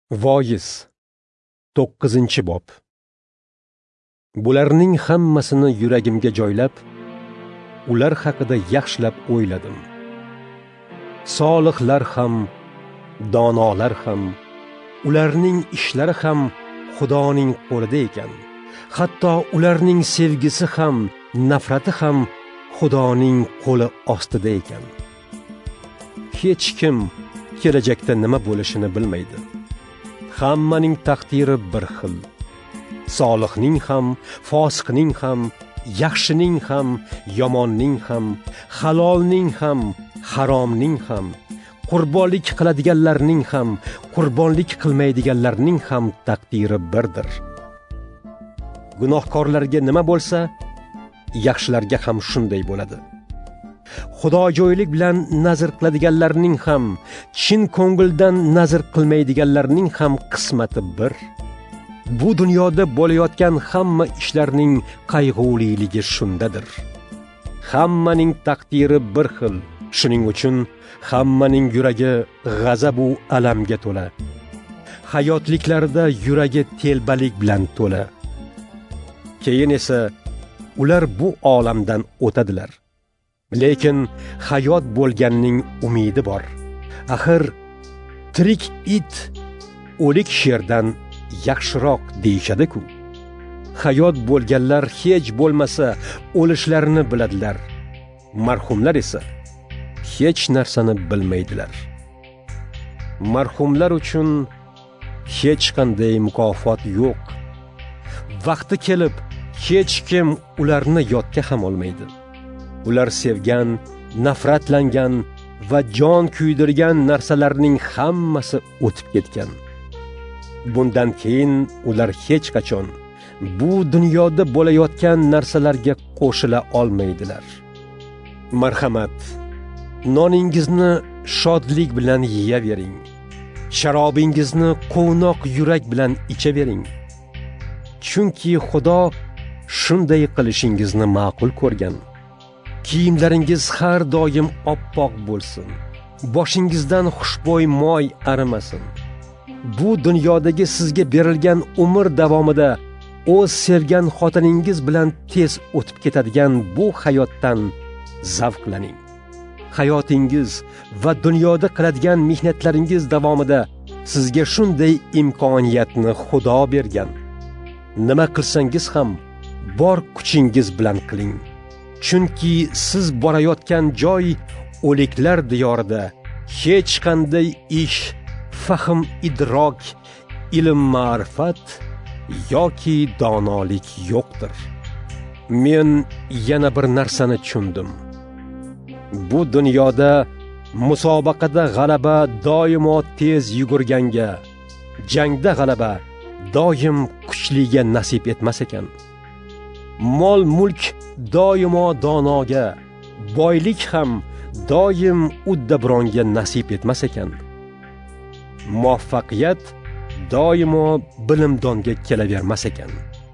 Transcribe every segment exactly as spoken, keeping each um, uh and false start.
Voiz to'qqizinchi bob. Bularning hammasini yuragimga joylab, ular haqida yaxshilab o'yladim. Solihlar ham, donolar ham, ularning ishlari ham Xudoning qo'lida ekan. Hatto ularning sevgisi ham, nafrati ham Xudoning qo'li ostida ekan. Hech kim kelajakda nima bo'lishini bilmaydi. Hammaning taqdiri bir xil. Solihning ham, fosiqning ham, yaxshining ham, yomonning ham, halolning ham, haromning ham, qurbonlik qiladiganlarning ham, qurbonlik qilmaydiganlarning ham taqdiri birdir. Gunohkorlarga nima bo'lsa, yaxshilarga ham shunday bo'ladi. Xudojo'ylik bilan nazr qiladiganlarning ham, chin ko'ngildan nazr qilmaydiganlarning ham qismati bir. Bu dunyoda bo'layotgan hamma ishlarning qayg'uliligi shundadir. Hammaning taqdiri bir xil. Shuning uchun hammaning yuragi g'azab va alamga to'la. Hayotliklarida yuragi telbalik bilan to'la. Keyin esa ular bu olamdan o'tadilar. Lekin hayot bo'lganning umidi bor. Axir tirik it o'lik sherdan yaxshiroq deyishadi-ku. Hayot bo'lganlar hech bo'lmasa o'lishlarini biladilar. Marhumlar esa hech narsani bilmaydilar. Marhumlar uchun hech qanday mukofot yo'q. Vaqti kelib hech kim ularni yodga ham olmaydi. Ular sevgan, nafratlangan va jon kuydirgan narsalarning hammasi o'tib ketgan. Bundan keyin ular hech qachon bu dunyoda bo'layotgan narsalarga qo'shila olmaydilar. Marhamat, noningizni shodlik bilan yeyavering. Sharobingizni quvnoq yurak bilan ichavering. Chunki Xudo shunday qilishingizni ma'qul ko'rgan. Kiyimlaringiz har doim oppoq bo'lsin. Boshingizdan xushbo'y moy arimasin. Bu dunyodagi sizga berilgan umr davomida o'z sevgan xotiningiz bilan tez o'tib ketadigan bu hayotdan zavqlaning. Hayotingiz va dunyoda qiladigan mehnatlaringiz davomida sizga shunday imkoniyatni Xudo bergan. Nima qilsangiz ham bor kuchingiz bilan qiling. Chunki siz borayotgan joy o'liklar diyorida hech qanday ish, fahm, idrok, ilm, ma'rifat yoki donolik yo'qdir. Men yana bir narsani tushundim. Bu dunyoda musobaqada g'alaba doimo tez yugurganga, jangda g'alaba doim kuchliga nasib etmas ekan. Mol mulk doimo donoga, boylik ham doim uddaburonga nasib etmas ekan. Muvaffaqiyat doimo bilimdonga kelavermas ekan.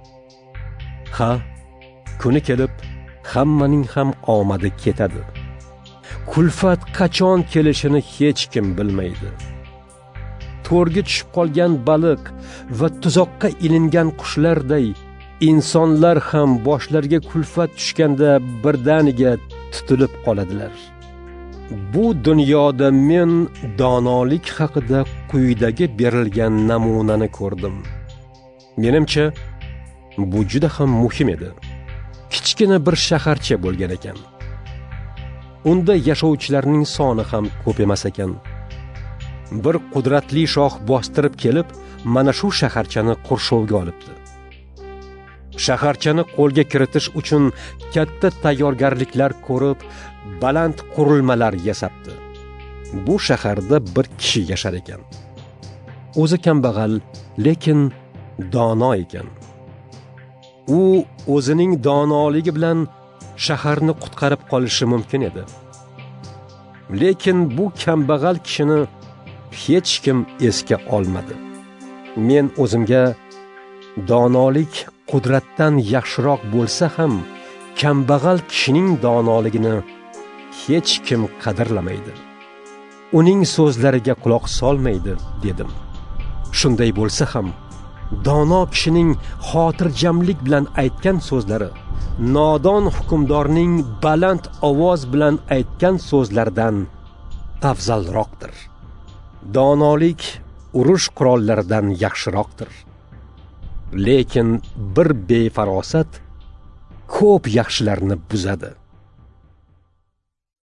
Ha, kuni kelib hammaning ham omadi ketadi. Kulfat qachon kelishini hech kim bilmaydi. To'rga tushib qolgan baliq va tuzoqqa ilingan qushlarday insonlar ham boshlariga kulfat tushganda birdaniga tutilib qoladilar. Bu dunyoda men donolik haqida quyidagi berilgan namunani ko'rdim. Menimcha, bu juda ham muhim edi. Kichkina bir shaharcha bo'lgan ekan. Unda yashovchilarning soni ham ko'p emas ekan. Bir qudratli shoh bostirib kelib, mana shu shaharchani qurshovga olibdi. Shaharchani qo'lga kiritish uchun katta tayyorgarliklar ko'rib, baland qurilmalar yasabdi. Bu shaharda bir kishi yashar ekan. O'zi kambag'al, lekin dono ekan. U o'zining donoligi bilan shaharni qutqarib qolishi mumkin edi. Lekin bu kambag'al kishini hech kim esga olmadi. Men o'zimga donolik qudratdan yaxshiroq bo'lsa ham, kambag'al kishining donoligini hech kim qadrlamaydi. Uning so'zlariga quloq solmaydi dedim. Shunday bo'lsa ham, dono kishining xotirjamlik bilan aytgan so'zlari nodon hukmdorning baland ovoz bilan aytgan so'zlardan afzalroqdir. Donolik urush qurollaridan yaxshiroqdir. Lekin bir befarosat ko'p yaxshilarni buzadi.